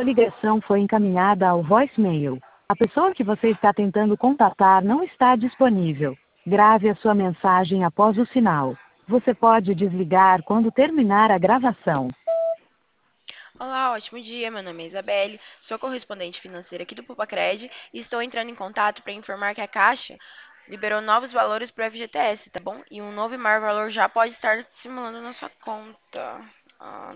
A ligação foi encaminhada ao voicemail. A pessoa que você está tentando contatar não está disponível. Grave a sua mensagem após o sinal. Você pode desligar quando terminar a gravação. Olá, ótimo dia. Meu nome é Isabelle, sou correspondente financeira aqui do Pupacred e estou entrando em contato para informar que a Caixa liberou novos valores para o FGTS, tá bom? E um novo e maior valor já pode estar simulando na sua conta.